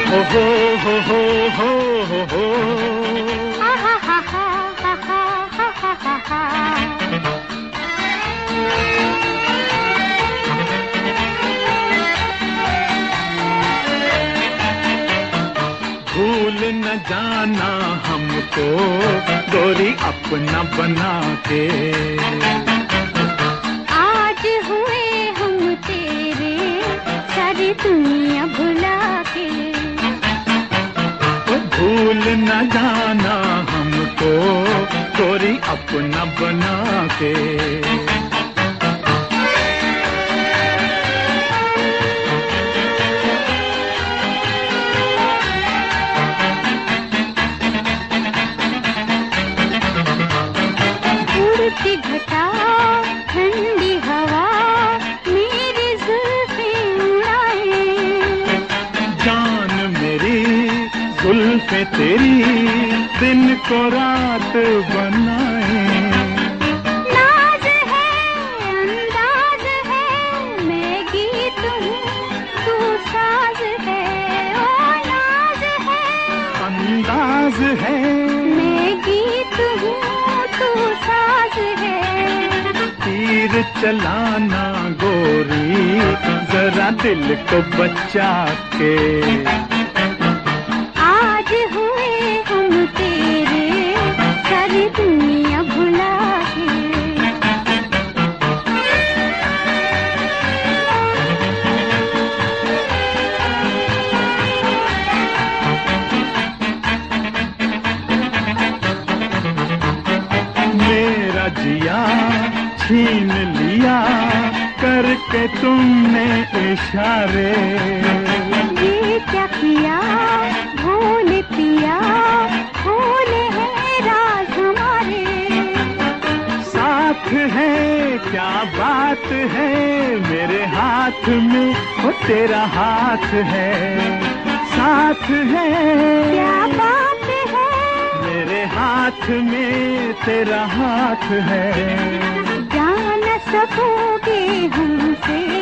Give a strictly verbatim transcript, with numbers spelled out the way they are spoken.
हो हो हो हो हो हो हो आहा हा हा हा हा हा हा हा। भूल न जाना हमको गोरी अपना बना के। आज हुए हम तेरे सारी दुनिया भुला के। भूल न जाना हमको गोरी अपना बना के। उड़ती घटा ठंडी हवा मेरी जुल्फें उड़ाए। जान मेरी जुल्फें तेरी दिन को रात बनाए। नाज है अंदाज है मैं गीत हूँ तू साज है। ओ नाज है अंदाज है मैं गीत हूँ तू साज है। तीर चलाना गोरी जरा दिल को बचा के। आज हुए हम तेरे सारी दुनिया भुला के। मेरा जिया छीन लिया करके तुमने इशारे। ये क्या किया भोले पिया भोले हैं राज हमारे। साथ है क्या बात है मेरे हाथ में वो तेरा हाथ है। साथ है क्या बात है मेरे हाथ में तेरा हाथ है। जान सकोगे हमसे